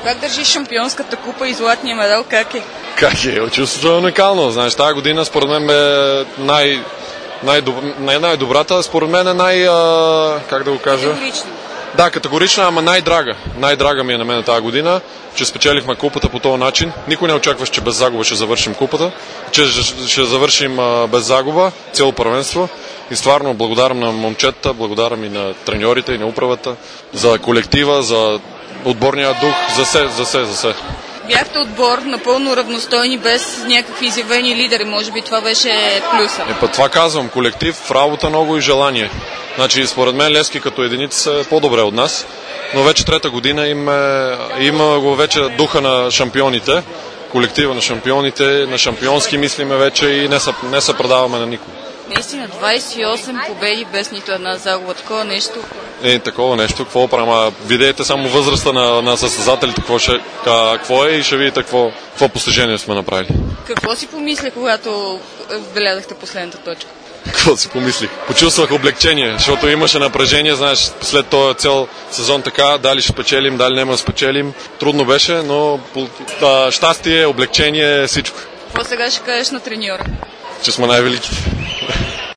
Как държиш шампионската купа и златния медал? Как е? Как е? Чувството е уникално. Знаеш, тази година според мен е не най-добрата, според мен е как да го кажа? Категорично. Да, категорична, ама най-драга. Най-драга ми е на мен тази година, че спечелихме купата по този начин. Никой не очакваше, че без загуба ще завършим купата, че ще завършим без загуба цяло първенство. И стварно благодарам на момчетата, благодарам и на треньорите и на управата, за колектива, за отборния дух, за все. Бяхте отбор напълно равностойни, без някакви изявени лидери. Може би това беше плюса. Това казвам. Колектив, работа много и желание. Значи, според мен Левски като единици са по-добре от нас, но вече трета година има го вече духа на шампионите, колектива на шампионите, на шампионски мислиме вече и не се предаваме на никого. Наистина, 28 победи без нито една загуба. Такова нещо? Такова нещо. Какво правим? Видейте само възрастта на състезателите, какво е и ще видите какво постижение сме направили. Какво си помисля, когато белязахте последната точка? Какво си помислих? Почувствах облегчение, защото имаше напрежение, знаеш, след този цял сезон така, дали ще спечелим, дали няма да спечелим. Трудно беше, но щастие, облегчение, всичко. Какво сега ще кажеш на треньора? Че сме най-велики.